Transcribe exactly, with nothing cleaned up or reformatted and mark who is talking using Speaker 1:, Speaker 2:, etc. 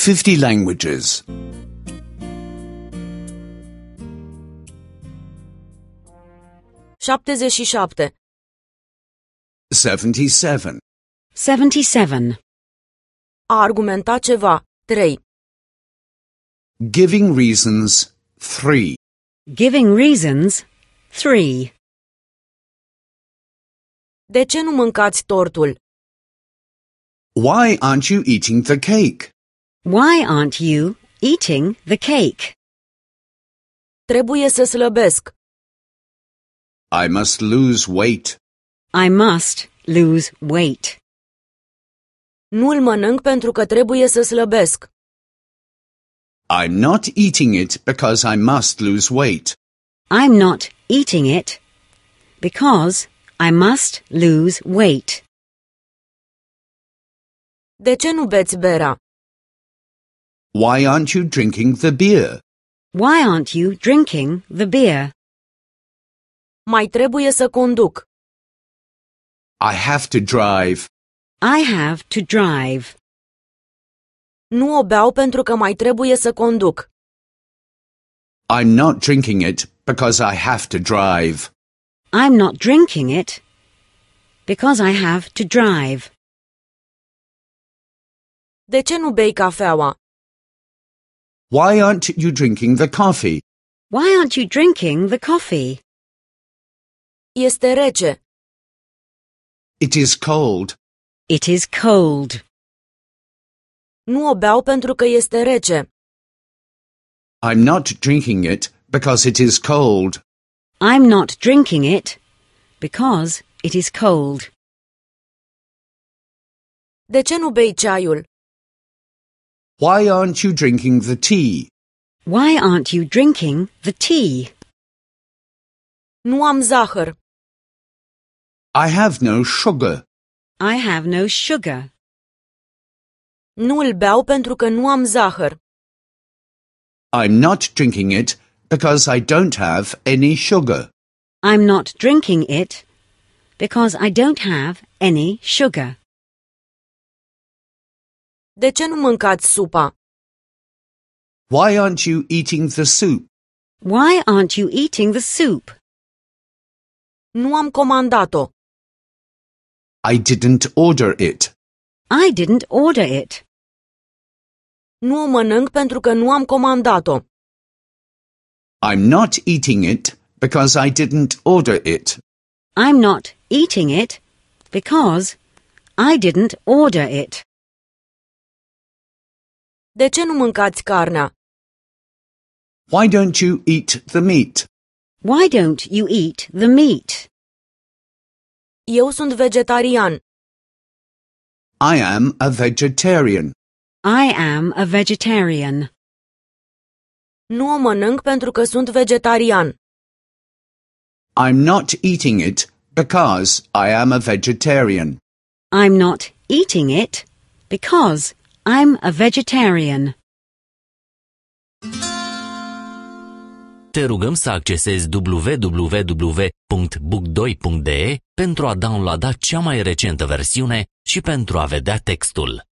Speaker 1: fifty languages.
Speaker 2: șaptezeci și șapte.
Speaker 1: seventy-seven.
Speaker 3: seventy-seven.
Speaker 2: A argumenta ceva. trei.
Speaker 1: Giving reasons. three.
Speaker 3: Giving reasons. three.
Speaker 2: De ce nu mâncați tortul?
Speaker 1: Why aren't you eating the cake?
Speaker 3: Why aren't you eating the cake?
Speaker 2: Trebuie să slăbesc.
Speaker 1: I must lose weight.
Speaker 3: I must lose weight.
Speaker 2: Nu-l mănânc pentru că trebuie să slăbesc.
Speaker 1: I'm not eating it because I must lose weight.
Speaker 3: I'm not eating it because I must lose weight.
Speaker 2: De ce nu beți berea?
Speaker 1: Why aren't you drinking the beer?
Speaker 3: Why aren't you drinking the beer?
Speaker 2: Mai trebuie să conduc.
Speaker 1: I have to drive.
Speaker 3: I have to drive.
Speaker 2: Nu o beau pentru că mai trebuie să conduc.
Speaker 1: I'm not drinking it because I have to drive.
Speaker 3: I'm not drinking it because I have to drive.
Speaker 2: De ce nu bei cafeaua?
Speaker 1: Why aren't you drinking the coffee?
Speaker 3: Why aren't you drinking the coffee?
Speaker 2: Este rece.
Speaker 1: It is cold.
Speaker 3: It is cold.
Speaker 2: Nu o beau pentru că este rece.
Speaker 1: I'm not drinking it because it is cold.
Speaker 3: I'm not drinking it because it is cold.
Speaker 2: De ce nu bei ceaiul?
Speaker 1: Why aren't you drinking the tea?
Speaker 3: Why aren't you drinking the tea?
Speaker 2: Nu am zahăr.
Speaker 1: I have no sugar.
Speaker 3: I have no sugar.
Speaker 2: Nu îl beau pentru că nu am zahăr.
Speaker 1: I'm not drinking it because I don't have any sugar.
Speaker 3: I'm not drinking it because I don't have any sugar.
Speaker 2: De ce nu mâncați supa?
Speaker 1: Why aren't you eating the soup?
Speaker 3: Why aren't you eating the soup?
Speaker 2: Nu am comandat-o.
Speaker 1: I didn't order it.
Speaker 3: I didn't order it.
Speaker 2: Nu o mănânc pentru că nu am comandat-o.
Speaker 1: I'm not eating it because I didn't order it.
Speaker 3: I'm not eating it because I didn't order it.
Speaker 2: De ce nu mâncați carnea?
Speaker 1: Why don't you eat the meat?
Speaker 3: Why don't you eat the meat?
Speaker 2: Eu sunt vegetarian.
Speaker 1: I am a vegetarian.
Speaker 3: I am a vegetarian.
Speaker 2: Nu o mănânc pentru că sunt vegetarian.
Speaker 1: I'm not eating it because I am a vegetarian.
Speaker 3: I'm not eating it because I'm a vegetarian.
Speaker 4: Te rugăm să accesezi w w w punct book doi punct d e pentru a downloada cea mai recentă versiune și pentru a vedea textul.